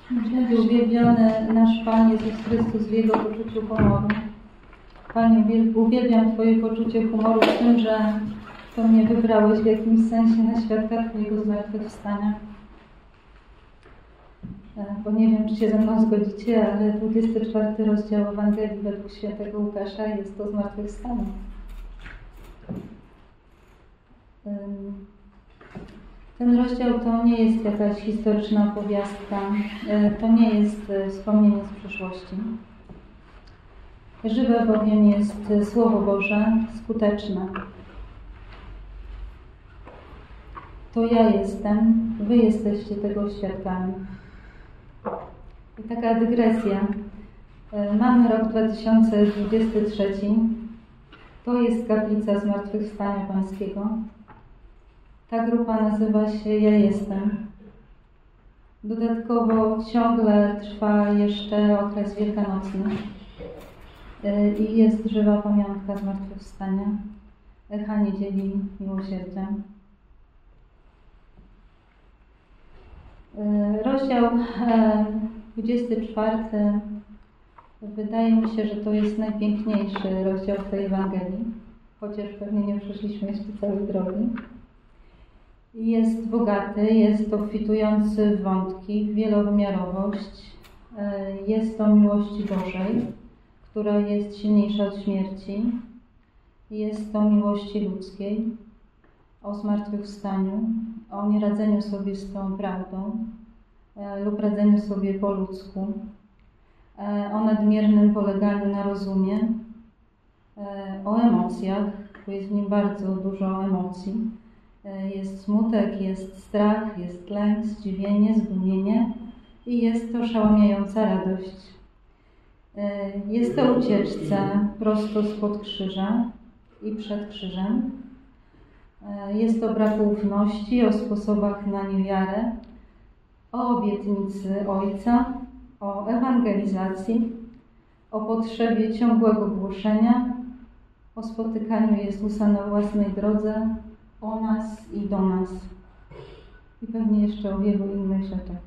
Będzie uwielbiony nasz Pan Jezus Chrystus w Jego poczuciu humoru. Panie, uwielbiam Twoje poczucie humoru w tym, że to mnie wybrałeś w jakimś sensie na świadka Twojego zmartwychwstania. Bo nie wiem, czy się ze mną zgodzicie, ale 24 rozdział Ewangelii według świętego Łukasza jest to zmartwychwstanie. Ten rozdział to nie jest jakaś historyczna opowiastka, to nie jest wspomnienie z przeszłości. Żywe bowiem jest Słowo Boże, skuteczne. To ja jestem, wy jesteście tego świadkami. I taka dygresja. Mamy rok 2023. To jest kaplica Zmartwychwstania Pańskiego. Ta grupa nazywa się Ja Jestem. Dodatkowo ciągle trwa jeszcze okres wielkanocny i jest żywa pamiątka zmartwychwstania, echa niedzieli miłosierdzia. Rozdział 24 wydaje mi się, że to jest najpiękniejszy rozdział w tej Ewangelii, chociaż pewnie nie przeszliśmy jeszcze całej drogi. Jest bogaty, jest obfitujący w wątki, w wielowymiarowość. Jest o miłości Bożej, która jest silniejsza od śmierci. Jest o miłości ludzkiej, o zmartwychwstaniu, o nieradzeniu sobie z tą prawdą lub radzeniu sobie po ludzku, o nadmiernym poleganiu na rozumie, o emocjach, bo jest w nim bardzo dużo emocji. Jest smutek, jest strach, jest lęk, zdziwienie, zdumienie i jest to oszałamiająca radość. Jest to ucieczce prosto spod krzyża i przed krzyżem. Jest o braku ufności, o sposobach na niewiarę, o obietnicy Ojca, o ewangelizacji, o potrzebie ciągłego głoszenia, o spotykaniu Jezusa na własnej drodze, o nas i do nas. I pewnie jeszcze o wielu innych rzeczach.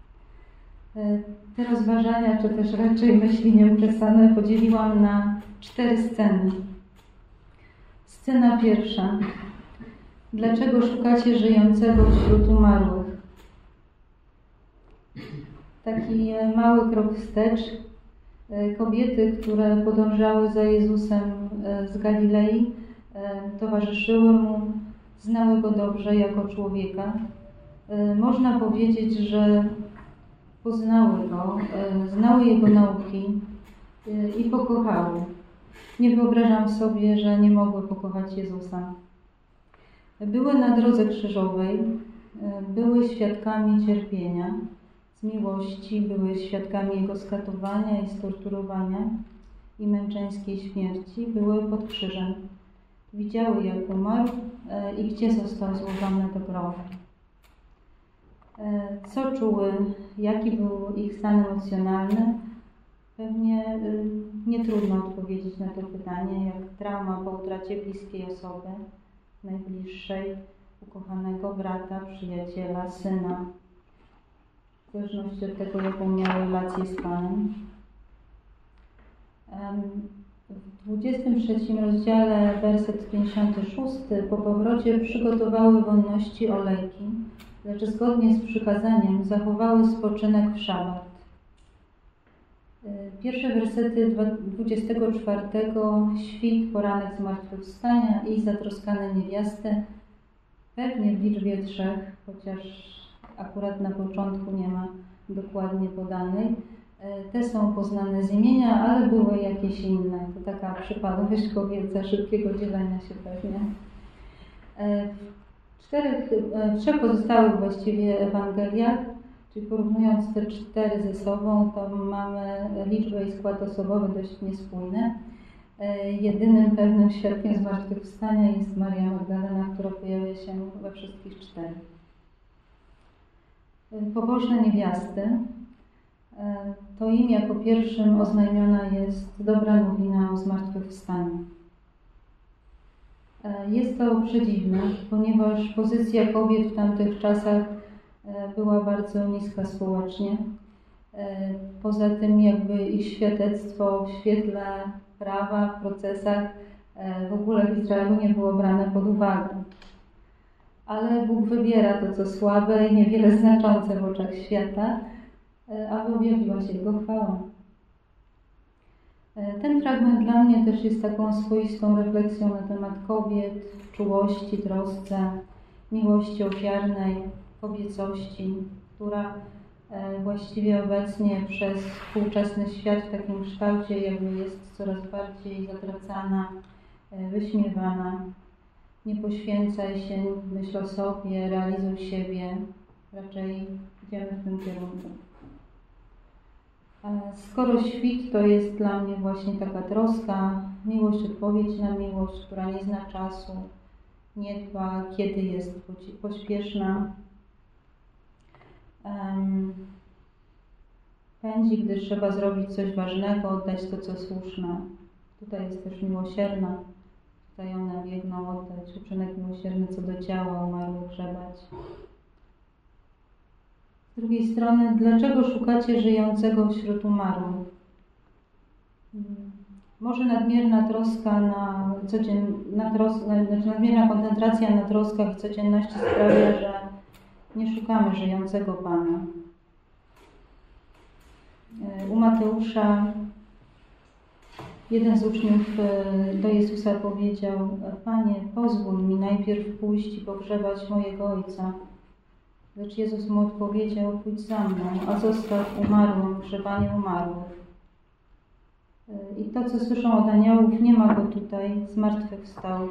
Te rozważania, czy też raczej myśli nieuczesane podzieliłam na 4 sceny. Scena pierwsza. Dlaczego szukacie żyjącego wśród umarłych? Taki mały krok wstecz. Kobiety, które podążały za Jezusem z Galilei, towarzyszyły Mu, znały Go dobrze jako człowieka. Można powiedzieć, że poznały Go, znały Jego nauki i pokochały. Nie wyobrażam sobie, że nie mogły pokochać Jezusa. Były na drodze krzyżowej, były świadkami cierpienia, z miłości, były świadkami Jego skatowania i storturowania i męczeńskiej śmierci, były pod krzyżem. Widziały, jak umarł i gdzie został złożony do grobu. Co czuły, jaki był ich stan emocjonalny? Pewnie nie trudno odpowiedzieć na to pytanie, jak trauma po utracie bliskiej osoby, najbliższej, ukochanego brata, przyjaciela, syna, w zależności od tego, jaką miały relację z Panem. W 23 rozdziale, werset 56, po powrocie przygotowały wonności olejki, lecz zgodnie z przykazaniem zachowały spoczynek w szabat. Pierwsze wersety 24, świt, poranek zmartwychwstania i zatroskane niewiasty, pewnie w liczbie 3, chociaż akurat na początku nie ma dokładnie podanej. Te są poznane z imienia, ale były jakieś inne. To taka przypadłość kobieca, szybkiego dzielenia się pewnie. W 3 pozostałych właściwie Ewangeliach, czyli porównując te 4 ze sobą, to mamy liczbę i skład osobowy dość niespójne. Jedynym pewnym świadkiem zmartwychwstania jest Maria Magdalena, która pojawia się we wszystkich 4. Pobożne niewiasty. To im jako pierwszym oznajmiona jest dobra nowina o zmartwychwstaniu. Jest to przedziwne, ponieważ pozycja kobiet w tamtych czasach była bardzo niska społecznie. Poza tym jakby ich świadectwo w świetle prawa, w procesach w ogóle w Izraelu nie było brane pod uwagę. Ale Bóg wybiera to, co słabe i niewiele znaczące w oczach świata, aby objawiła się Jego chwała. Ten fragment dla mnie też jest taką swoistą refleksją na temat kobiet, czułości, trosce, miłości ofiarnej, kobiecości, która właściwie obecnie przez współczesny świat w takim kształcie jakby jest coraz bardziej zatracana, wyśmiewana. Nie poświęcaj się, myśl o sobie, realizuj siebie. Raczej idziemy w tym kierunku. Skoro świt to jest dla mnie właśnie taka troska, miłość, odpowiedź na miłość, która nie zna czasu, nie dba, kiedy jest pośpieszna. Pędzi, gdy trzeba zrobić coś ważnego, oddać to, co słuszne. Tutaj jest też miłosierna. Tutaj one biegną oddać uczynek miłosierny co do ciała, umarłych grzebać. Z drugiej strony, dlaczego szukacie żyjącego wśród umarłych? Może nadmierna troska nadmierna koncentracja na troskach i codzienności sprawia, że nie szukamy żyjącego Pana. U Mateusza jeden z uczniów do Jezusa powiedział: Panie, pozwól mi najpierw pójść i pogrzebać mojego Ojca. Lecz Jezus mu odpowiedział: pójdź za mną, a zostaw umarłym grzebanie umarłych. I to, co słyszą od aniołów, nie ma go tutaj, zmartwychwstał.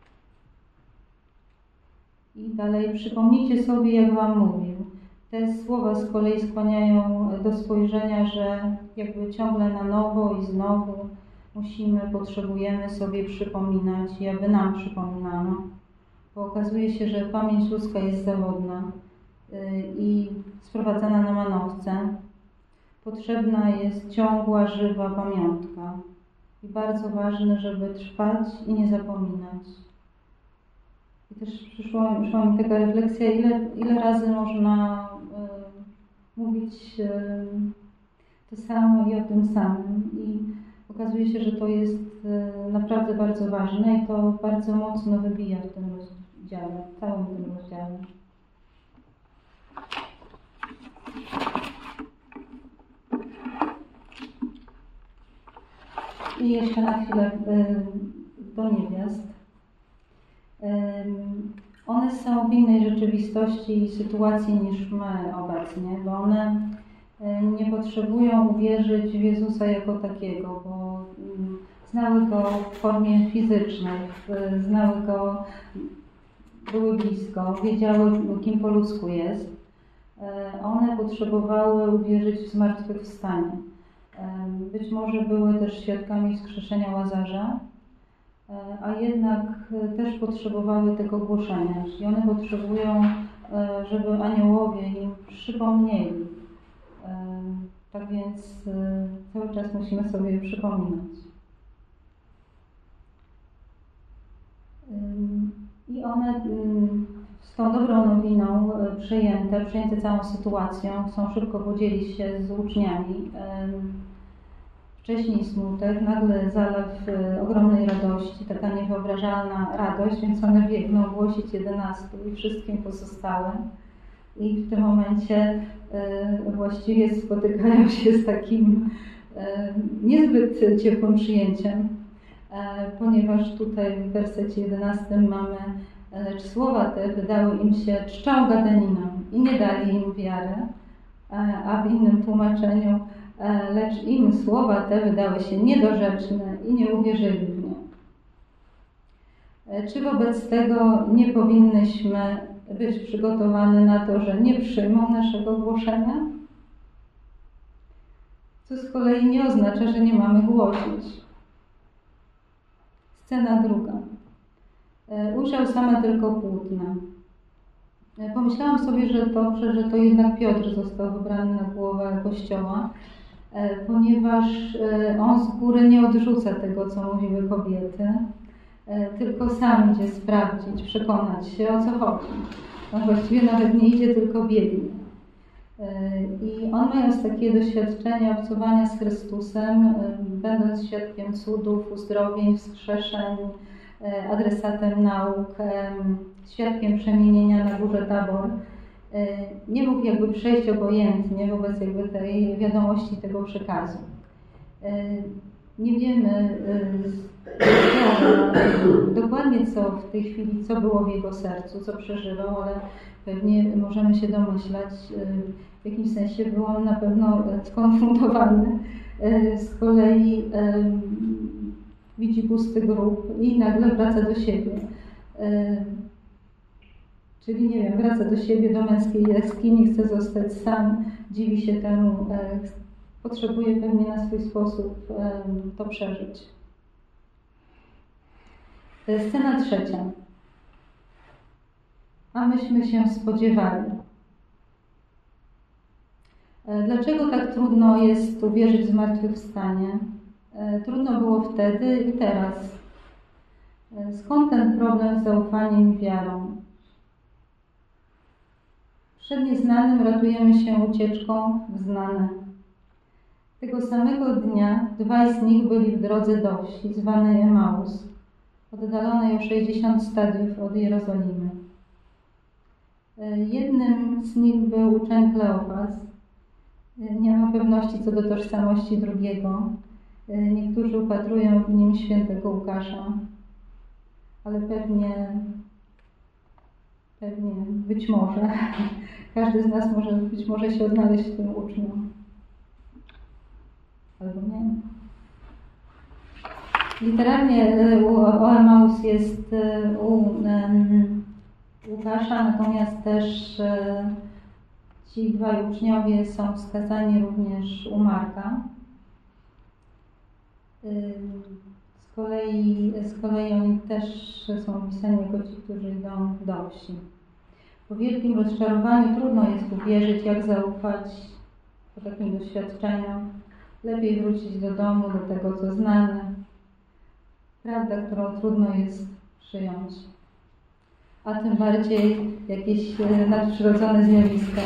I dalej, przypomnijcie sobie, jak wam mówił. Te słowa z kolei skłaniają do spojrzenia, że jakby ciągle na nowo i znowu potrzebujemy sobie przypominać i aby nam przypominano. Bo okazuje się, że pamięć ludzka jest zawodna i sprowadzana na manowce. Potrzebna jest ciągła, żywa pamiątka. I bardzo ważne, żeby trwać i nie zapominać. I też przyszła mi taka refleksja, ile razy można mówić to samo i o tym samym. I okazuje się, że to jest naprawdę bardzo ważne i to bardzo mocno wybija w tym rozdziale, w całym tym rozdziale. I jeszcze na chwilę do niewiast. One są w innej rzeczywistości i sytuacji niż my obecnie, bo one nie potrzebują uwierzyć w Jezusa jako takiego, bo znały Go w formie fizycznej, znały Go, były blisko, wiedziały, kim po ludzku jest. One potrzebowały uwierzyć w zmartwychwstanie. Być może były też świadkami wskrzeszenia Łazarza, a jednak też potrzebowały tego głoszenia. I one potrzebują, żeby aniołowie im przypomnieli. Tak więc cały czas musimy sobie przypominać. I one z tą dobrą nowiną przejęte całą sytuacją, chcą szybko podzielić się z uczniami. Wcześniej smutek, nagle zalew ogromnej radości, taka niewyobrażalna radość, więc one biegną głosić 11 i wszystkim pozostałym. I w tym momencie właściwie spotykają się z takim niezbyt ciepłym przyjęciem, ponieważ tutaj w wersecie 11 mamy: lecz słowa te wydały im się czczą gadaniną i nie dali im wiary, a w innym tłumaczeniu: lecz im słowa te wydały się niedorzeczne i nie uwierzyli w nie. Czy wobec tego nie powinnyśmy być przygotowani na to, że nie przyjmą naszego głoszenia? Co z kolei nie oznacza, że nie mamy głosić. Scena druga. Ujrzał same tylko płótna. Pomyślałam sobie, że dobrze, że to jednak Piotr został wybrany na głowę Kościoła, ponieważ on z góry nie odrzuca tego, co mówiły kobiety, tylko sam idzie sprawdzić, przekonać się, o co chodzi. On właściwie nawet nie idzie, tylko biegnie. I on, mając takie doświadczenie obcowania z Chrystusem, będąc świadkiem cudów, uzdrowień, wskrzeszeń, adresatem nauk, świadkiem przemienienia na górze Tabor, nie mógł jakby przejść obojętnie wobec jakby tej wiadomości, tego przekazu. Nie wiemy dokładnie co w tej chwili, co było w jego sercu, co przeżywał, ale pewnie możemy się domyślać, w jakimś sensie był on na pewno skonfrontowany. Z kolei widzi pusty grób i nagle wraca do siebie. Czyli nie wiem, wraca do siebie, do męskiej jaskini, chce zostać sam, dziwi się temu, potrzebuje pewnie na swój sposób to przeżyć. Scena trzecia. A myśmy się spodziewali. Dlaczego tak trudno jest uwierzyć w zmartwychwstanie? Trudno było wtedy i teraz. Skąd ten problem z zaufaniem i wiarą? Przed nieznanym ratujemy się ucieczką w znane. Tego samego dnia dwaj z nich byli w drodze do wsi, zwanej Emaus, oddalonej o 60 stadiów od Jerozolimy. Jednym z nich był uczeń Kleofas. Nie ma pewności co do tożsamości drugiego. Niektórzy upatrują w nim świętego Łukasza, ale pewnie być może, każdy z nas może być może się odnaleźć w tym uczniu. Albo nie. Literalnie o Emaus jest u Łukasza, natomiast też ci dwaj uczniowie są wskazani również u Marka. Z kolei oni też są opisani jako ci, którzy idą do wsi. Po wielkim rozczarowaniu trudno jest uwierzyć, jak zaufać po takim doświadczeniu. Lepiej wrócić do domu, do tego, co znane. Prawda, którą trudno jest przyjąć. A tym bardziej jakieś nadprzyrodzone zjawiska.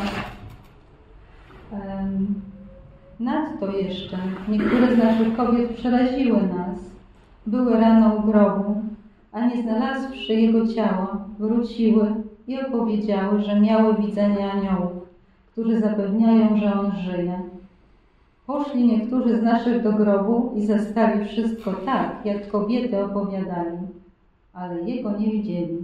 Nadto jeszcze niektóre z naszych kobiet przeraziły nas. Były rano u grobu, a nie znalazłszy jego ciała, wróciły i opowiedziały, że miały widzenie aniołów, którzy zapewniają, że on żyje. Poszli niektórzy z naszych do grobu i zastali wszystko tak, jak kobiety opowiadali, ale jego nie widzieli.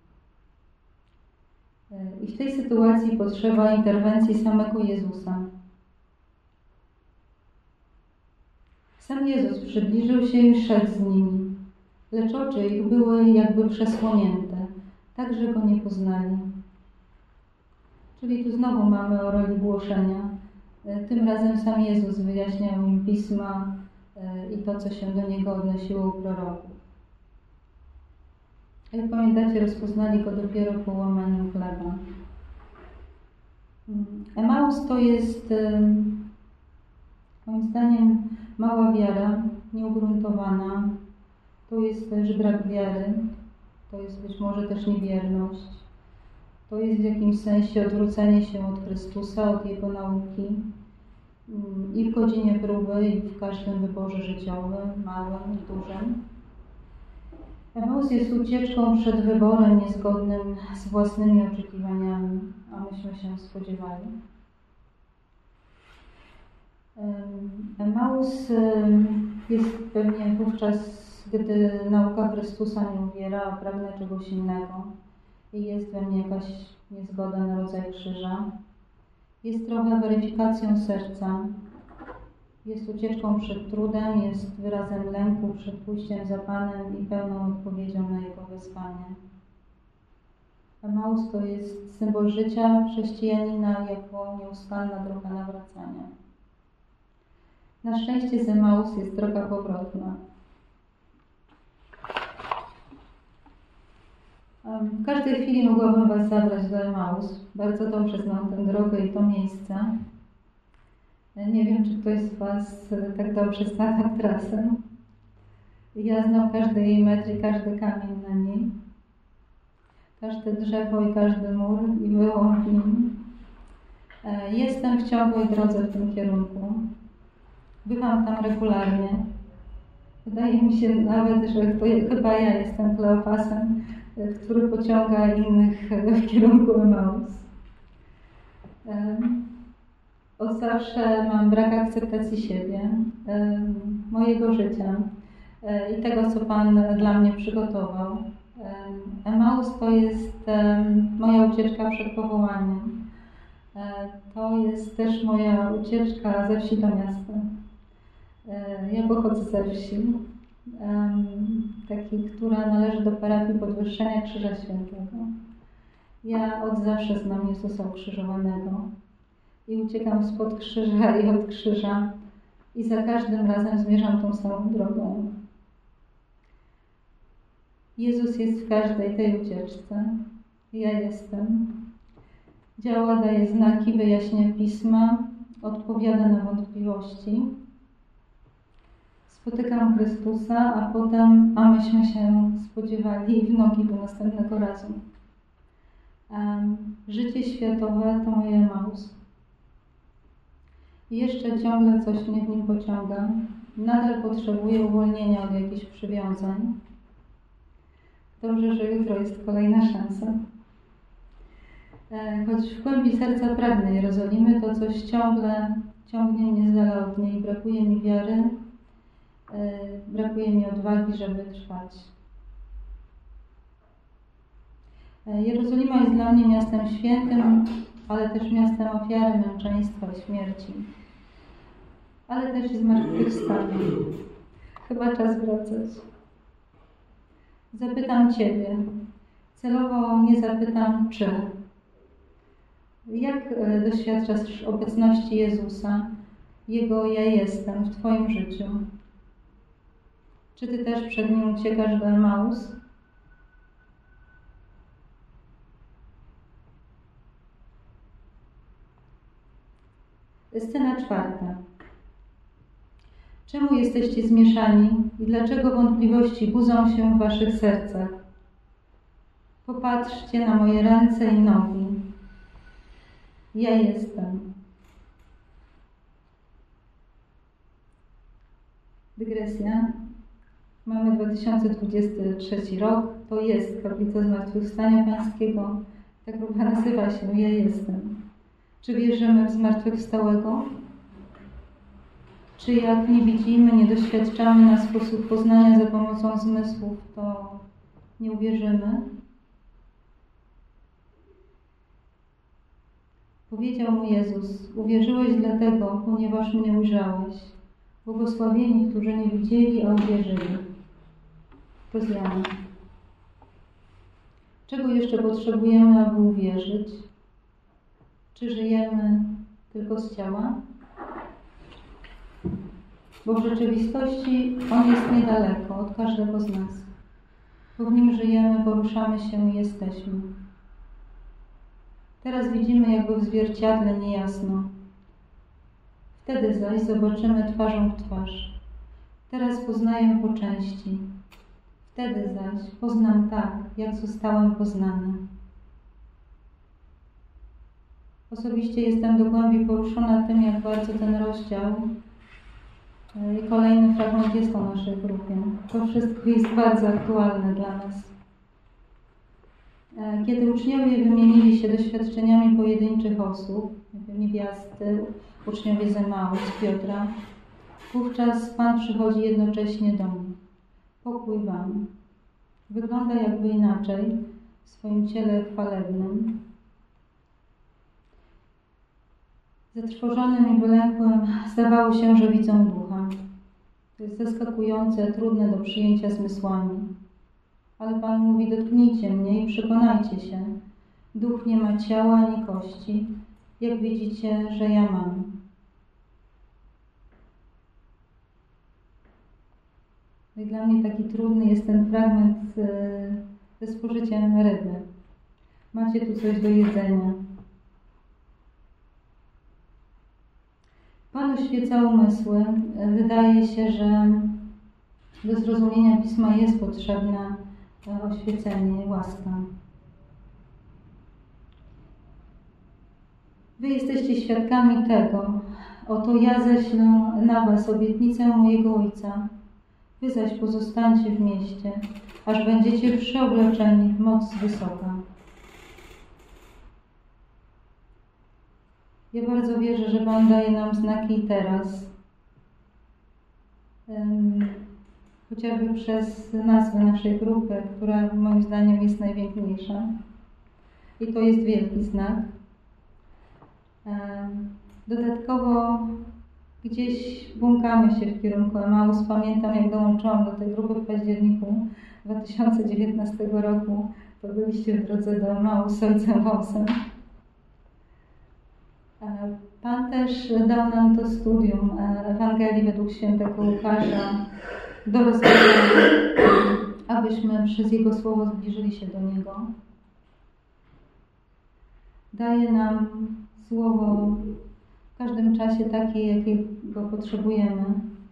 I w tej sytuacji potrzeba interwencji samego Jezusa. Sam Jezus przybliżył się i szedł z nimi, lecz oczy ich były jakby przesłonięte, tak że go nie poznali. Czyli tu znowu mamy o roli głoszenia. Tym razem sam Jezus wyjaśniał im Pisma i to, co się do Niego odnosiło u proroków. Jak pamiętacie, rozpoznali go dopiero po łamaniu chleba. Emaus to jest, moim zdaniem, mała wiara, nieugruntowana. To jest też brak wiary. To jest być może też niewierność. To jest w jakimś sensie odwrócenie się od Chrystusa, od Jego nauki. I w godzinie próby, i w każdym wyborze życiowym, małym i dużym. Emaus jest ucieczką przed wyborem niezgodnym z własnymi oczekiwaniami, a myśmy się spodziewali. Emaus jest pewnie wówczas, gdy nauka Chrystusa nie uwiera, a pragnę czegoś innego. I jest we mnie jakaś niezgoda na rodzaj krzyża. Jest trochę weryfikacją serca. Jest ucieczką przed trudem, jest wyrazem lęku przed pójściem za Panem i pełną odpowiedzią na Jego wezwanie. Emaus to jest symbol życia chrześcijanina jako nieustanna droga nawracania. Na szczęście z Emaus jest droga powrotna. W każdej chwili mogłabym Was zabrać do Emaus. Bardzo dobrze znam tę drogę i to miejsce. Nie wiem, czy ktoś z Was tak dobrze zna tę trasę. Ja znam każdy jej metr i każdy kamień na niej. Każde drzewo i każdy mur i wyłom w nim. Jestem w ciągłej drodze w tym kierunku. Bywam tam regularnie. Wydaje mi się nawet, że to chyba ja jestem Kleofasem, który pociąga innych w kierunku Emaus. Od zawsze mam brak akceptacji siebie, mojego życia i tego, co Pan dla mnie przygotował. Emaus to jest moja ucieczka przed powołaniem. To jest też moja ucieczka ze wsi do miasta. Ja pochodzę ze wsi, takiej, która należy do parafii Podwyższenia Krzyża Świętego. Ja od zawsze znam Jezusa ukrzyżowanego i uciekam spod krzyża i od krzyża i za każdym razem zmierzam tą samą drogą. Jezus jest w każdej tej ucieczce. Ja jestem. Działa, daje znaki, wyjaśnia pisma, odpowiada na wątpliwości. Spotykam Chrystusa, a myśmy się spodziewali w nogi do następnego razu. Życie światowe to moje Emaus. Jeszcze ciągle coś mnie w nim pociąga. Nadal potrzebuję uwolnienia od jakichś przywiązań. Dobrze, że jutro jest kolejna szansa. Choć w głębi serca pragnę Jerozolimy, to coś ciągle ciągnie mnie z dala od niej. Brakuje mi wiary, brakuje mi odwagi, żeby trwać. Jerozolima jest dla mnie miastem świętym, ale też miastem ofiary, męczeństwa i śmierci. Ale też i zmartwychwstania. Chyba czas wracać. Zapytam Ciebie. Celowo nie zapytam czy. Jak doświadczasz obecności Jezusa, Jego ja jestem w Twoim życiu? Czy Ty też przed Nim uciekasz do Emaus? Scena 4. Czemu jesteście zmieszani i dlaczego wątpliwości budzą się w waszych sercach? Popatrzcie na moje ręce i nogi. Ja jestem. Dygresja. Mamy 2023 rok. To jest Kaplica Zmartwychwstania Pańskiego. Ta grupa nazywa się Ja jestem. Czy wierzymy w zmartwychwstałego? Czy jak nie widzimy, nie doświadczamy na sposób poznania za pomocą zmysłów, to nie uwierzymy? Powiedział mu Jezus, uwierzyłeś dlatego, ponieważ mnie ujrzałeś. Błogosławieni, którzy nie widzieli, a uwierzyli. To z Jana. Czego jeszcze potrzebujemy, aby uwierzyć? Czy żyjemy tylko z ciała? Bo w rzeczywistości On jest niedaleko od każdego z nas. Bo w Nim żyjemy, poruszamy się i jesteśmy. Teraz widzimy jakby w zwierciadle niejasno. Wtedy zaś zobaczymy twarzą w twarz. Teraz poznaję po części. Wtedy zaś poznam tak, jak zostałem poznany. Osobiście jestem do głębi poruszona tym, jak bardzo ten rozdział i kolejny fragment jest o naszej grupie. To wszystko jest bardzo aktualne dla nas. Kiedy uczniowie wymienili się doświadczeniami pojedynczych osób, niewiasty, uczniowie z Emaus, Piotra, wówczas Pan przychodzi jednocześnie do nich. Pokój wam. Wygląda jakby inaczej w swoim ciele chwalebnym. Zatrwożonym i wylękłym zdawało się, że widzą ducha. To jest zaskakujące, trudne do przyjęcia zmysłami. Ale Pan mówi, dotknijcie mnie i przekonajcie się. Duch nie ma ciała ani kości, jak widzicie, że ja mam. I dla mnie taki trudny jest ten fragment ze spożyciem ryby. Macie tu coś do jedzenia. Pan oświeca umysły. Wydaje się, że do zrozumienia Pisma jest potrzebne oświecenie, łaska. Wy jesteście świadkami tego. Oto ja ześlę na was obietnicę mojego Ojca. Wy zaś pozostańcie w mieście, aż będziecie przeobleczeni w moc wysoka. Ja bardzo wierzę, że Pan daje nam znaki teraz. Chociażby przez nazwę naszej grupy, która moim zdaniem jest najpiękniejsza. I to jest wielki znak. Dodatkowo gdzieś błąkamy się w kierunku Emaus. Pamiętam, jak dołączyłam do tej grupy w październiku 2019 roku, to byliście w drodze do Emaus z ojcem Wąsem. Pan też dał nam to studium Ewangelii według świętego Łukasza do rozważania, abyśmy przez Jego Słowo zbliżyli się do Niego. Daje nam Słowo w każdym czasie takie, jakiego potrzebujemy.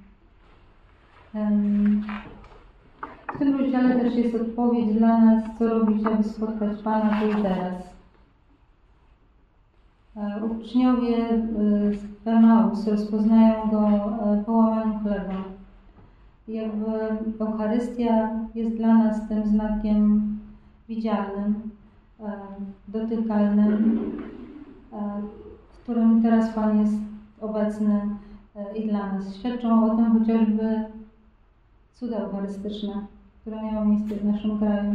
W tym rozdziale też jest odpowiedź dla nas, co robić, aby spotkać Pana tu i teraz. Uczniowie z Emaus rozpoznają Go po łamaniu chleba. Jakby Eucharystia jest dla nas tym znakiem widzialnym, dotykalnym, w którym teraz Pan jest obecny i dla nas. Świadczą o tym chociażby cuda eucharystyczne, które miało miejsce w naszym kraju.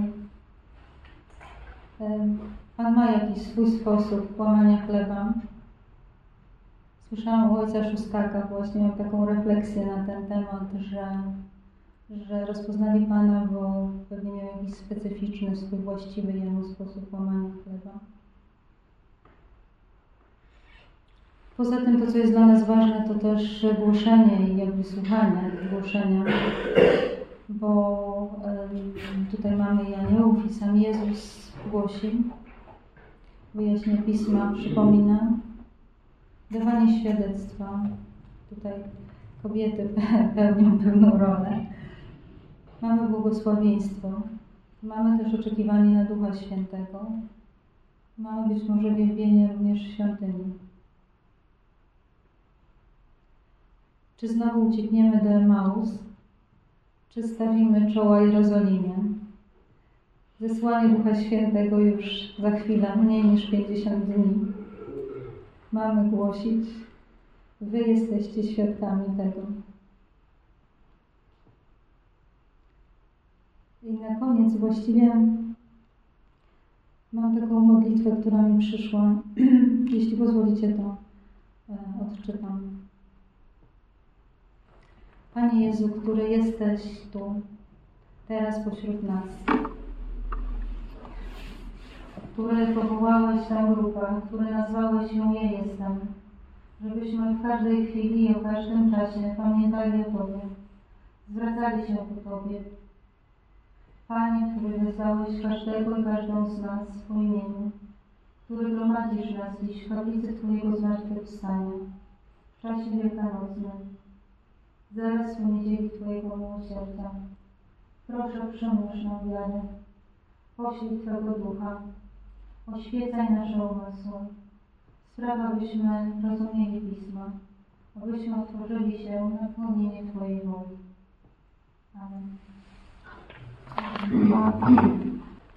Pan ma jakiś swój sposób łamania chleba. Słyszałam u ojca Szóstaka właśnie, miał taką refleksję na ten temat, że rozpoznali Pana, bo pewnie miał jakiś specyficzny, swój właściwy jemu sposób łamania chleba. Poza tym to, co jest dla nas ważne, to też głoszenie i jakby słuchanie głoszenia, bo tutaj mamy i aniołów, i sam Jezus głosi, wyjaśnia Pisma, przypomina, dawanie świadectwa. Tutaj kobiety pełnią pewną rolę. Mamy błogosławieństwo, mamy też oczekiwanie na Ducha Świętego, mamy być może wielbienie również w świątyni. Czy znowu uciekniemy do Emaus, czy stawimy czoła Jerozolimie? Zesłanie Ducha Świętego już za chwilę, mniej niż 50 dni. Mamy głosić, wy jesteście świadkami tego. I na koniec właściwie mam taką modlitwę, która mi przyszła. Jeśli pozwolicie, to odczytam. Panie Jezu, który jesteś tu, teraz pośród nas, który powołałeś tę grupę, który nazwałeś ją Ja Jestem, żebyśmy w każdej chwili i w każdym czasie pamiętali o Tobie, zwracali się do Tobie. Panie, który wezwałeś każdego i każdą z nas po imieniu, który gromadzisz nas dziś w kaplicy Twojego zmartwychwstania, w czasie wielkanocnym, zaraz po niedzieli Twojego miłosierdzia. Proszę, przemóż nam wiarę, poślij Twego Ducha, oświecaj nasze umysły, spraw, abyśmy rozumieli Pisma, abyśmy otworzyli się na pełnienie Twojej woli. Amen.